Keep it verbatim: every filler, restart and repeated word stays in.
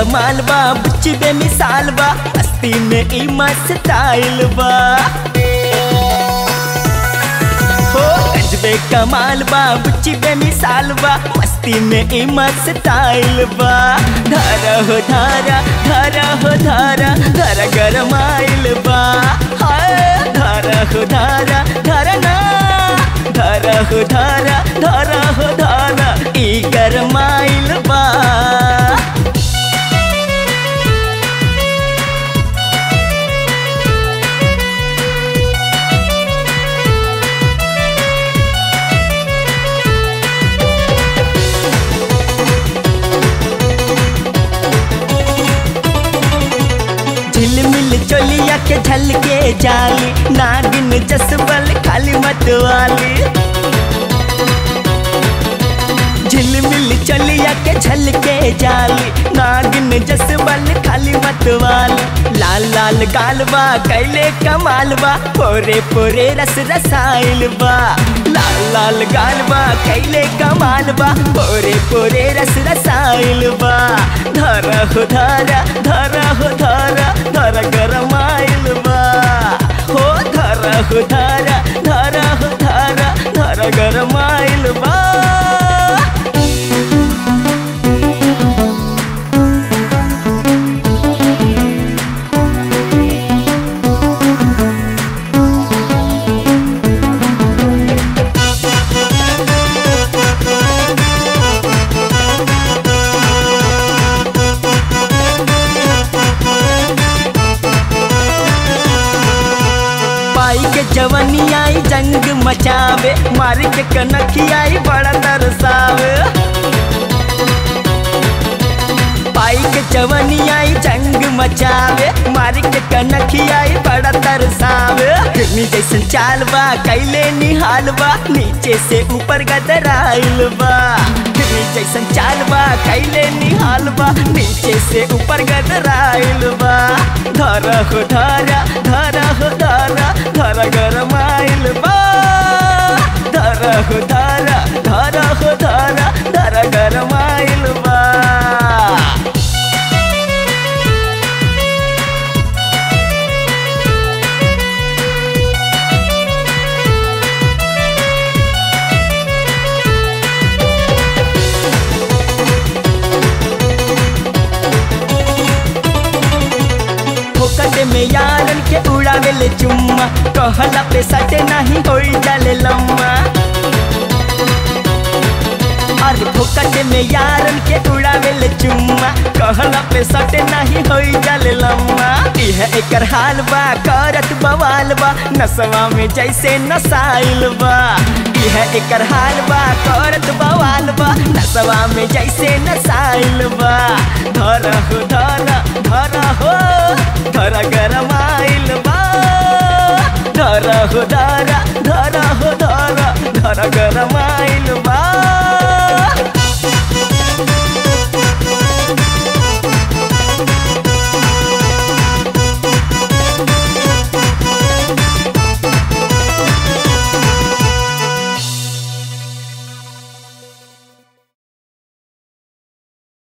कमाल बा बुच्ची बेमिसाल बा मस्ती में ई मस्त स्टाइल बा हो गजबे कमाल बा बुच्ची बेमिसाल बा मस्ती में ई मस्त स्टाइल बा धारा हो धारा धारा हो धारा धारा गरमाइल बा हाय धारा हो धारा धारा ना धारा हो धारा धारा हो धारा ई गरमाइल बा झिलमिल चोलिया के झलके जाली नागिन जसबल खाली मतवाली झिलमिल चोलिया के झलके जाली नागिन जसबल खाली मतवाली लाल लाल गालबा कैले कमालबा पोरे पोरे रस रसाइल बा लाल लाल गालबा कैले कमालबा पोरे पोरे रस रसाइल बा धारा हो धारा धारा हो धारा धारा गरमाइल बा हो धारा हो धारा धारा हो धारा धारा गरमाइल बा पाई के जवानी आई जंग मचावे मार के कनखी आई बड़ा तरसावे पाई के जवानी आई जंग मचावे मार के कनखी आई बड़ा तरसावे हिरनी जैसन चाल बा कैले निहाल बा नीचे से ऊपर गदराइल बा हिरनी जैसन चाल बा कैले निहाल बा नीचे से ऊपर गदराइल बा धारा हो धारा धारा हो धारा धारा गरमाइल बा धारा हो धारा धारा हो धारा धारा गरमाइल बा फोकट में यारन के उड़ावेले चुम्मा कहला पे सटे नहीं होई जाले लम्मा अरे फोकट में यारन के उड़ावेले चुम्मा कहला पे सटे नहीं होई जाले लम्मा इह एकर हाल बा करत बवाल बा नसवा में जैसे नसाइल बा इह एकर हाल बा करत बवाल बा नसवा में जैसे नसाइल बा धारा हो धारा धारा हो धारा गरमाइल बा धारा हो धारा धारा हो धारा धारा गरम